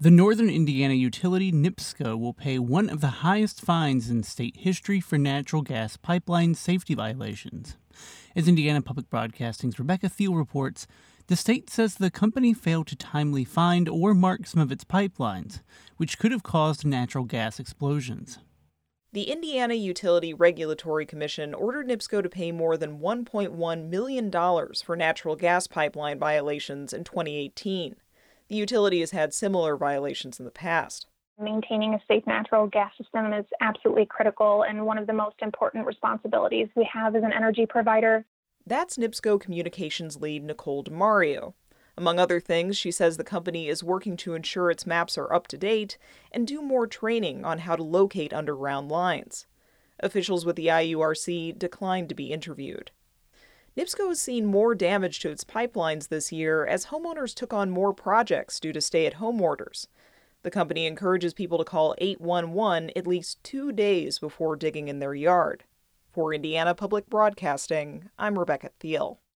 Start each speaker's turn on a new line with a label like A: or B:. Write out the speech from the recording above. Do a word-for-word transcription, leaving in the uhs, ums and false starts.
A: The Northern Indiana utility NIPSCO will pay one of the highest fines in state history for natural gas pipeline safety violations. As Indiana Public Broadcasting's Rebecca Thiel reports, the state says the company failed to timely find or mark some of its pipelines, which could have caused natural gas explosions.
B: The Indiana Utility Regulatory Commission ordered NIPSCO to pay more than one point one million dollars for natural gas pipeline violations in twenty eighteen. The utility has had similar violations in the past.
C: Maintaining a safe natural gas system is absolutely critical and one of the most important responsibilities we have as an energy provider.
B: That's NIPSCO communications lead Nicole DeMario. Among other things, she says the company is working to ensure its maps are up to date and do more training on how to locate underground lines. Officials with the I U R C declined to be interviewed. NIPSCO has seen more damage to its pipelines this year as homeowners took on more projects due to stay-at-home orders. The company encourages people to call eight one one at least two days before digging in their yard. For Indiana Public Broadcasting, I'm Rebecca Thiel.